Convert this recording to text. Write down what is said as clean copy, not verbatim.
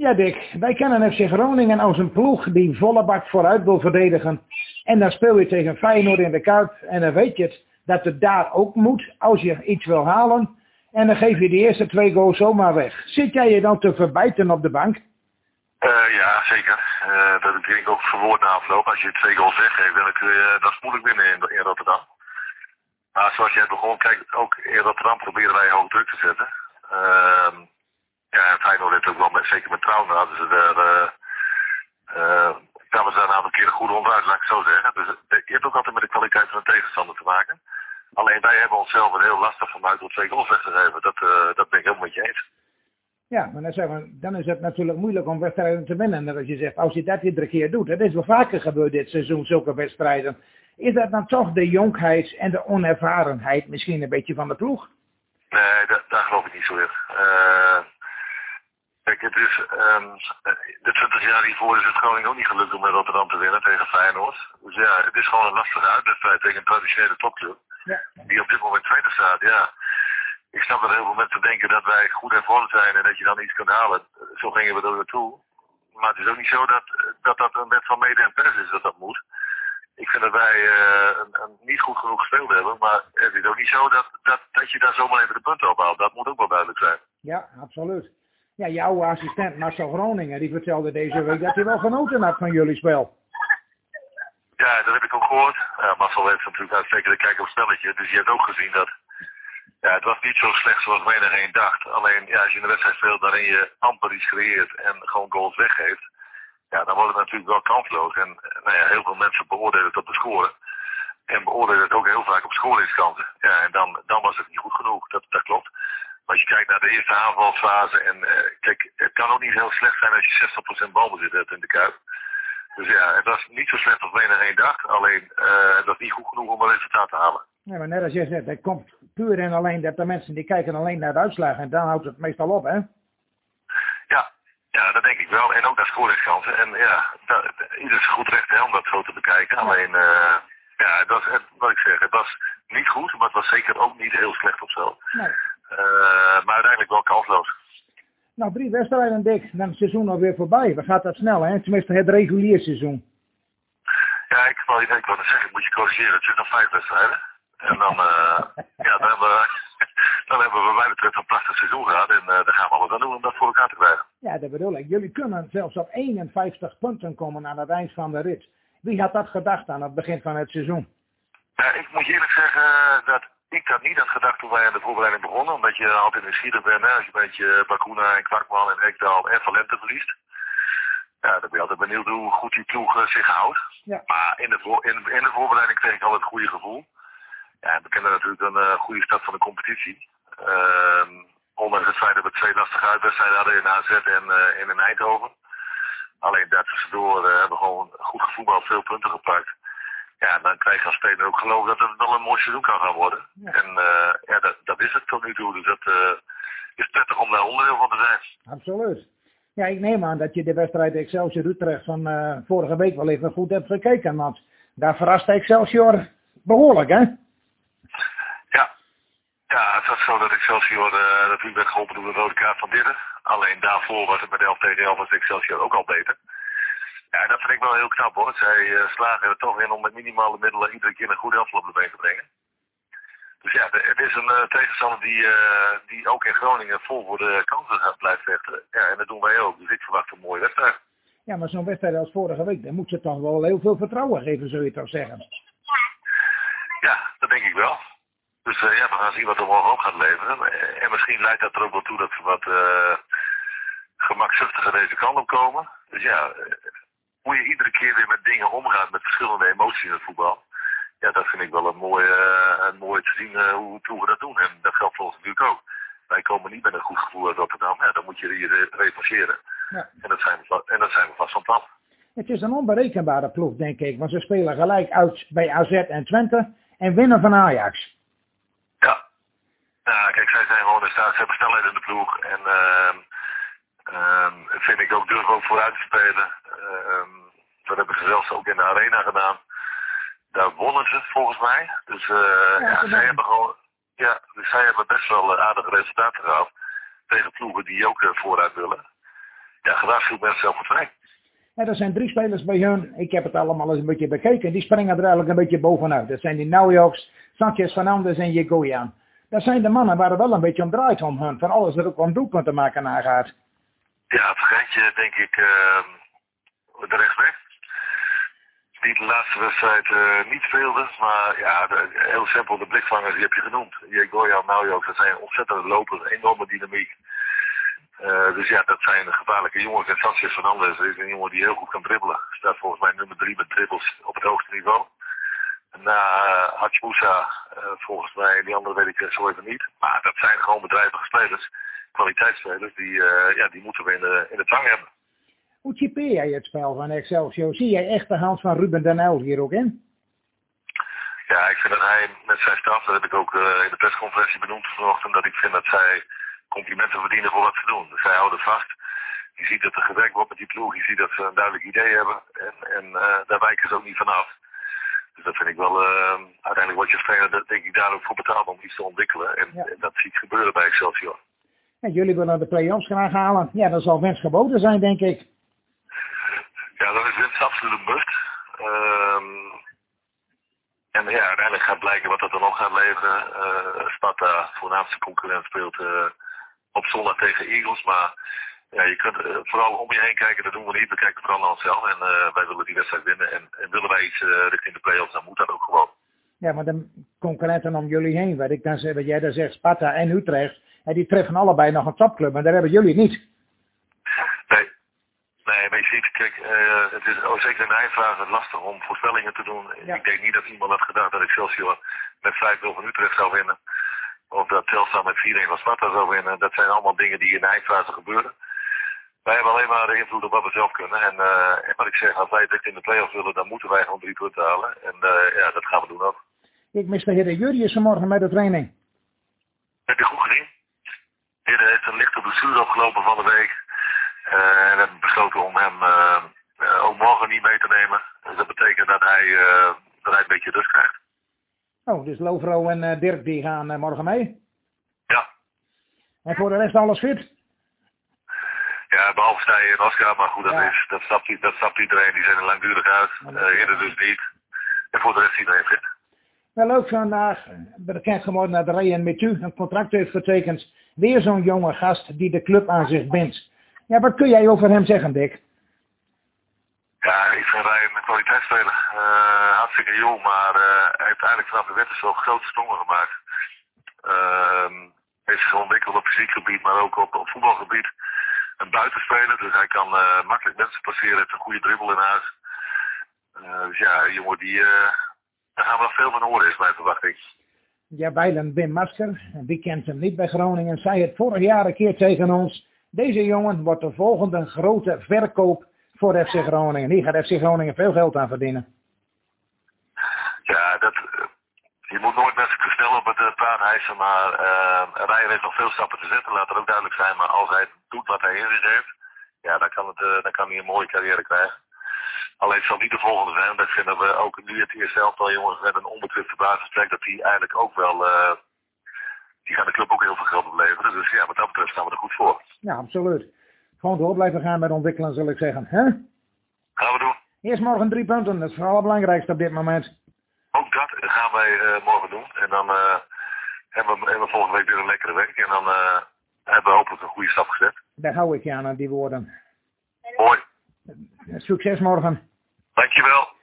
Ja, Dick, wij kennen FC Groningen als een ploeg die volle bak vooruit wil verdedigen. En dan speel je tegen Feyenoord in de Kuip en dan weet je het, dat het daar ook moet als je iets wil halen. En dan geef je de eerste 2 goals zomaar weg. Zit jij je dan te verbijten op de bank? Ja, zeker. Dat denk ik ook verwoord na afloop. Als je 2 goals weggeeft, dan kun je dat moeilijk winnen in Rotterdam. Maar zoals jij begon, kijk, ook in Rotterdam proberen wij hoog druk te zetten. Ja, Feyenoord heeft ook wel, zeker met Trouwen, hadden ze kwamen ze daar een aantal keren goed onderuit, laat ik het zo zeggen. Dus je hebt ook altijd met de kwaliteit van de tegenstander te maken. Alleen wij hebben onszelf er heel lastig van gemaakt door 2 goals weg te geven. Dat ben ik helemaal met je eens. Ja, maar dan is het natuurlijk moeilijk om wedstrijden te winnen. En als je zegt, als je dat iedere keer doet, dat is wel vaker gebeurd dit seizoen, zulke wedstrijden. Is dat dan toch de jonkheid en de onervarenheid misschien een beetje van de ploeg? Nee, daar geloof ik niet zo in. Kijk, het is de 20 jaar hiervoor is het Groningen ook niet gelukt om met Rotterdam te winnen tegen Feyenoord. Dus ja, het is gewoon een lastige uitwedstrijd tegen een traditionele topclub. Ja. Die op dit moment tweede staat, ja. Ik snap dat heel veel mensen denken dat wij goed in vorm zijn en dat je dan iets kunt halen. Zo gingen we er naartoe. Maar het is ook niet zo dat een wet van mede en pers is dat moet. Ik vind dat wij niet goed genoeg gespeeld hebben. Maar het is ook niet zo dat je daar zomaar even de punten op haalt. Dat moet ook wel duidelijk zijn. Ja, absoluut. Ja, jouw assistent Marcel Groningen, die vertelde deze week dat hij wel genoten had van jullie spel. Ja, dat heb ik ook gehoord. Marcel heeft natuurlijk uitstekende kijk op het spelletje. Dus je hebt ook gezien dat het was niet zo slecht zoals menigeen dacht. Alleen als je een wedstrijd speelt waarin je amper iets creëert en gewoon goals weggeeft. Ja, dan wordt het natuurlijk wel kansloos. En heel veel mensen beoordelen het op de score. En beoordelen het ook heel vaak op scoringskansen. Ja, en dan was het niet goed genoeg. Dat klopt. Maar als je kijkt naar de eerste aanvalsfase en kijk, het kan ook niet heel slecht zijn als je 60% balbezit hebt in de Kuip. Dus ja, het was niet zo slecht als menigeen dacht. Alleen, het was niet goed genoeg om een resultaat te halen. Ja, maar net als je zegt, dat komt puur en alleen dat de mensen die kijken alleen naar de uitslagen en dan houdt het meestal op, hè? Ja, dat denk ik wel. En ook naar scoringskansen. En ja, ieder is goed recht om dat zo te bekijken. Alleen, het was, wat ik zeg, het was niet goed, maar het was zeker ook niet heel slecht of zo. Nee. Maar uiteindelijk wel kansloos. Nou, 3 wedstrijden, Dick. Dan is het seizoen alweer voorbij. We gaan dat snel, hè? Tenminste, het regulier seizoen. Ja, ik wou net zeggen, ik moet je corrigeren. Het zijn nog 5 wedstrijden. En dan, dan hebben we bij mij betreft een prachtig seizoen gehad. En daar gaan we alles aan doen om dat voor elkaar te krijgen. Ja, dat bedoel ik. Jullie kunnen zelfs op 51 punten komen aan het eind van de rit. Wie had dat gedacht aan het begin van het seizoen? Ja, ik moet je eerlijk zeggen dat ik dat niet had gedacht toen wij aan de voorbereiding begonnen. Omdat je altijd nieuwsgierig bent, hè, als je een beetje Bakuna en Kwakman en Ekdal en Valente verliest. Ja, dan ben je altijd benieuwd hoe goed die ploeg zich houdt. Ja. Maar in de voorbereiding kreeg ik al het goede gevoel. Ja, we kennen natuurlijk een goede start van de competitie. Ondanks het feit dat we 2 lastige uitwedstrijden hadden in AZ en in Eindhoven. Alleen daartussendoor hebben we gewoon goed gevoetbald, veel punten gepakt. Ja, dan krijg je als speler ook geloof dat het wel een mooi seizoen kan gaan worden. Ja. En dat is het tot nu toe. Dus dat is prettig om daar onderdeel van te zijn. Absoluut. Ja, ik neem aan dat je de wedstrijd Excelsior Utrecht van vorige week wel even goed hebt gekeken. Want daar verraste Excelsior behoorlijk, hè? Ja, het was zo dat Excelsior natuurlijk werd geholpen door de rode kaart van Dirren. Alleen daarvoor was het met 11 tegen 11 was Excelsior ook al beter. Ja, dat vind ik wel heel knap hoor. Zij slagen er toch in om met minimale middelen iedere keer een goed elftal op de been te brengen. Dus ja, het is een tegenstander die ook in Groningen vol voor de kansen blijft vechten. Ja, en dat doen wij ook. Dus ik verwacht een mooie wedstrijd. Ja, maar zo'n wedstrijd als vorige week, dan moet ze toch wel heel veel vertrouwen geven, zou je toch zeggen? Ja, dat denk ik wel. Dus we gaan zien wat er morgen ook gaat leveren. En misschien leidt dat er ook wel toe dat we wat gemakzuchtiger deze kant op komen. Dus ja, hoe je iedere keer weer met dingen omgaat, met verschillende emoties in het voetbal. Ja, dat vind ik wel een mooie te zien hoe ploegen dat doen. En dat geldt volgens natuurlijk ook. Wij komen niet met een goed gevoel uit Rotterdam. Ja, dan moet je hier revancheren. Ja. En dat zijn we vast van plan. Het is een onberekenbare ploeg, denk ik. Want ze spelen gelijk uit bij AZ en Twente en winnen van Ajax. Ja, kijk, zij zijn gewoon in staat. Ze hebben snelheid in de ploeg. En vind ik ook durven ook vooruit te spelen. Dat hebben ze zelfs ook in de arena gedaan. Daar wonnen ze volgens mij. Dus zij hebben best wel aardige resultaten gehad. Tegen ploegen die ook vooruit willen. gewaarschuwd met zelfvertrouwen. En er zijn 3 spelers bij hun. Ik heb het allemaal eens een beetje bekeken. Die springen er eigenlijk een beetje bovenuit. Dat zijn die Naujoks, Sanchez, Fernandes en Yegoyan. Dat zijn de mannen waar het wel een beetje om draait om hun. Van alles er ook om doelpunten maken nagaat. Ja, vergeet je denk ik de rechtsback. Die de laatste wedstrijd niet speelde. Maar ja, heel simpel, de blikvangers die heb je genoemd. Yegoyan, Naujoks, dat zijn ontzettend lopers, enorme dynamiek. Dus ja, dat zijn gevaarlijke jongens. En Sanchez Fernandes is een jongen die heel goed kan dribbelen. Staat volgens mij nummer 3 met dribbles op het hoogste niveau. Na Hatjmoussa, volgens mij, die andere weet ik zo even niet. Maar dat zijn gewoon bedrijvige spelers, kwaliteitsspelers, die moeten we in de tang hebben. Hoe typeer jij het spel van Excelsior? Zie jij echt de hand van Ruben Den Uyl hier ook in? Ja, ik vind dat hij met zijn staf, dat heb ik ook in de persconferentie benoemd vanochtend, dat ik vind dat zij complimenten verdienen voor wat ze doen. Dus zij houden vast. Je ziet dat er gewerkt wordt met die ploeg. Je ziet dat ze een duidelijk idee hebben. En daar wijken ze ook niet vanaf. Dus dat vind ik wel, uiteindelijk wordt je trainer, denk ik, daar ook voor betaald om iets te ontwikkelen. En dat zie ik gebeuren bij Excelsior. En jullie willen de play-offs graag halen. Ja, dat zal wens geboden zijn, denk ik. Ja, dat is winst absoluut een must. En ja, uiteindelijk gaat blijken wat dat dan nog gaat leveren. Sparta, voornaamste concurrent, speelt op zondag tegen Eagles. Maar ja, je kunt vooral om je heen kijken, dat doen we niet. We kijken vooral naar onszelf en wij willen die wedstrijd winnen. En willen wij iets richting de play-offs, dan moet dat ook gewoon. Ja, maar de concurrenten om jullie heen, wat jij daar zegt, Sparta en Utrecht, die treffen allebei nog een topclub, en daar hebben jullie niet. Nee, maar je ziet, kijk, het is zeker in de eindfase lastig om voorspellingen te doen. Ja. Ik denk niet dat iemand had gedacht dat Excelsior met 5-0 van Utrecht zou winnen. Of dat Telstar met 4-1 van Sparta zou winnen. Dat zijn allemaal dingen die in de eindfase gebeuren. Wij hebben alleen maar de invloed op wat we zelf kunnen. En wat ik zeg, als wij het in de play-offs willen, dan moeten wij gewoon 3 punten halen. En ja, dat gaan we doen ook. Ik mis de heer Jurrius vanmorgen met de training. Heb je goed gezien? De heer heeft een lichte blessure opgelopen van de week. En we hebben besloten om hem ook morgen niet mee te nemen. Dus dat betekent dat hij een beetje rust krijgt. Oh, dus Lovro en Dirk die gaan morgen mee? Ja. En voor de rest alles fit? Ja, behalve Stijn en Oscar, maar goed, dat snapt iedereen. Die zijn er langdurig uit. Eerder dus niet. En voor de rest iedereen fit. Wel ook vandaag bekend geworden dat Ryan Metu een contract heeft getekend. Weer zo'n jonge gast die de club aan zich bindt. Ja, wat kun jij over hem zeggen, Dick? Ja, ik vind Ryan een kwaliteitsspeler. Hartstikke jong, maar hij heeft eigenlijk vanaf de winterstrook grote sprongen gemaakt. Heeft zich ontwikkeld op fysiek gebied, maar ook op voetbalgebied. Een buitenspeler, dus hij kan makkelijk mensen passeren. Heeft een goede dribbel in huis. Dus ja, een jongen die... daar gaan we nog veel van horen, is mijn verwachting. Ja, Bijlen Wim Masker, wie kent hem niet bij Groningen, zei het vorig jaar een keer tegen ons. Deze jongen wordt de volgende grote verkoop voor FC Groningen. Hier gaat FC Groningen veel geld aan verdienen. Ja, je moet nooit mensen te snel op het paard hijsen, maar Ryan heeft nog veel stappen te zetten, laat het ook duidelijk zijn. Maar als hij doet wat hij in zich heeft, ja, dan kan hij een mooie carrière krijgen. Alleen het zal niet de volgende zijn, omdat ik vind dat we ook nu het eerste elftal jongens met een onbetwiste basisplek, dat die eigenlijk ook wel, die gaan de club ook heel veel geld opleveren. Dus ja, wat dat betreft staan we er goed voor. Ja, absoluut. Gewoon door blijven gaan met ontwikkelen, zal ik zeggen. Hè? Gaan we doen. Eerst morgen 3 punten, dat is het allerbelangrijkste op dit moment. Ook dat gaan wij morgen doen. En dan hebben we volgende week weer een lekkere week. En dan hebben we hopelijk een goede stap gezet. Daar hou ik je aan die woorden. Mooi. Succes morgen. Dankjewel.